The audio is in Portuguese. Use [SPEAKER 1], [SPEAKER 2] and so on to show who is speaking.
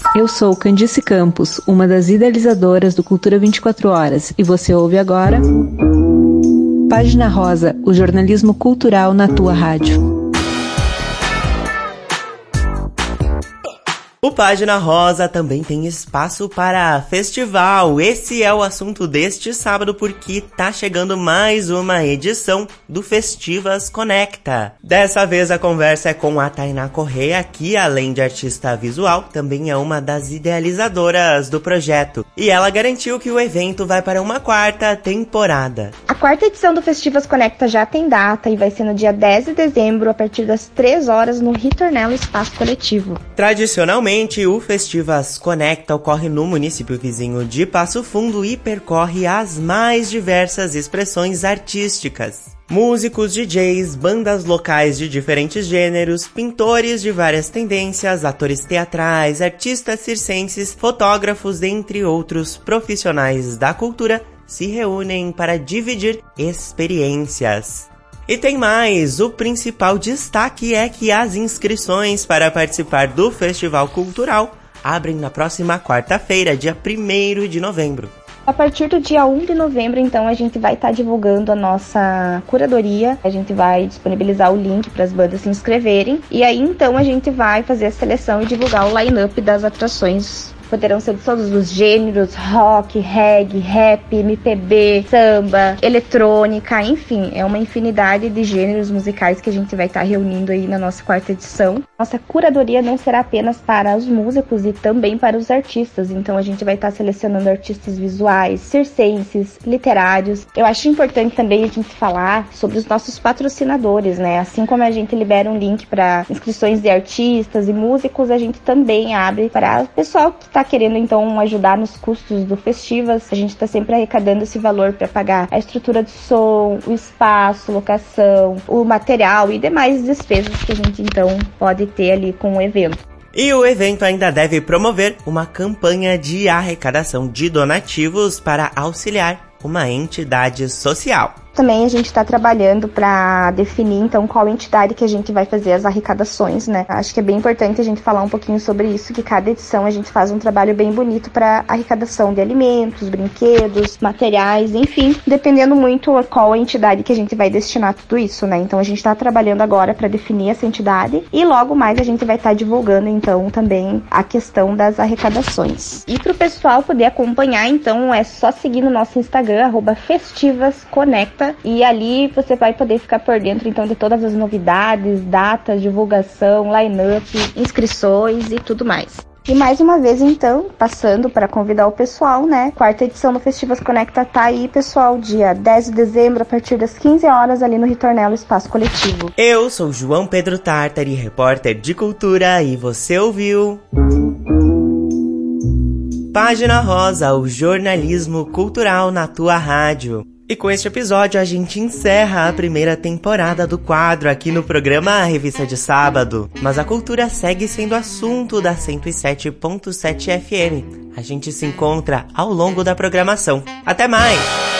[SPEAKER 1] Eu sou Candice Campos, uma das idealizadoras do Cultura 24 Horas, e você ouve agora Página Rosa, o jornalismo cultural na tua rádio.
[SPEAKER 2] O Página Rosa também tem espaço para festival. Esse é o assunto deste sábado porque tá chegando mais uma edição do Festivas Conecta. Dessa vez a conversa é com a Tainá Correia, que além de artista visual, também é uma das idealizadoras do projeto. E ela garantiu que o evento vai para uma quarta temporada.
[SPEAKER 3] A quarta edição do Festivas Conecta já tem data e vai ser no dia 10 de dezembro, a partir das 3 horas, no Ritornello Espaço Coletivo.
[SPEAKER 2] Tradicionalmente, o Festivas Conecta ocorre no município vizinho de Passo Fundo e percorre as mais diversas expressões artísticas. Músicos, DJs, bandas locais de diferentes gêneros, pintores de várias tendências, atores teatrais, artistas circenses, fotógrafos, dentre outros profissionais da cultura, se reúnem para dividir experiências. E tem mais, o principal destaque é que as inscrições para participar do Festival Cultural abrem na próxima quarta-feira, dia 1º de novembro.
[SPEAKER 3] A partir do dia 1 de novembro, então, a gente vai estar divulgando a nossa curadoria. A gente vai disponibilizar o link para as bandas se inscreverem. E aí, então, a gente vai fazer a seleção e divulgar o line-up das atrações. Poderão ser de todos os gêneros, rock, reggae, rap, MPB, samba, eletrônica, enfim, é uma infinidade de gêneros musicais que a gente vai estar reunindo aí na nossa quarta edição. Nossa curadoria não será apenas para os músicos e também para os artistas, então a gente vai estar selecionando artistas visuais, circenses, literários. Eu acho importante também a gente falar sobre os nossos patrocinadores, né? Assim como a gente libera um link para inscrições de artistas e músicos, a gente também abre para o pessoal que está querendo então ajudar nos custos do Festivas. A gente está sempre arrecadando esse valor para pagar a estrutura de som, o espaço, locação, o material e demais despesas que a gente então pode ter ali com o evento.
[SPEAKER 2] E o evento ainda deve promover uma campanha de arrecadação de donativos para auxiliar uma entidade social.
[SPEAKER 3] Também a gente está trabalhando para definir, então, qual entidade que a gente vai fazer as arrecadações, né? Acho que é bem importante a gente falar um pouquinho sobre isso, que cada edição a gente faz um trabalho bem bonito para arrecadação de alimentos, brinquedos, materiais, enfim, dependendo muito qual a entidade que a gente vai destinar tudo isso, né? Então, a gente está trabalhando agora para definir essa entidade e logo mais a gente vai estar divulgando, então, também a questão das arrecadações. E para o pessoal poder acompanhar, então, é só seguir no nosso Instagram, @festivasconecta. E ali você vai poder ficar por dentro então de todas as novidades, datas, divulgação, line-up, inscrições e tudo mais. E mais uma vez então, passando para convidar o pessoal, né? Quarta edição do Festivas Conecta tá aí, pessoal, dia 10 de dezembro, a partir das 15 horas, ali no Ritornello Espaço Coletivo.
[SPEAKER 2] Eu sou João Pedro Tartari, repórter de cultura, e você ouviu Página Rosa, o jornalismo cultural na tua rádio. E com este episódio a gente encerra a primeira temporada do quadro aqui no programa Revista de Sábado. Mas a cultura segue sendo assunto da 107.7 FM. A gente se encontra ao longo da programação. Até mais!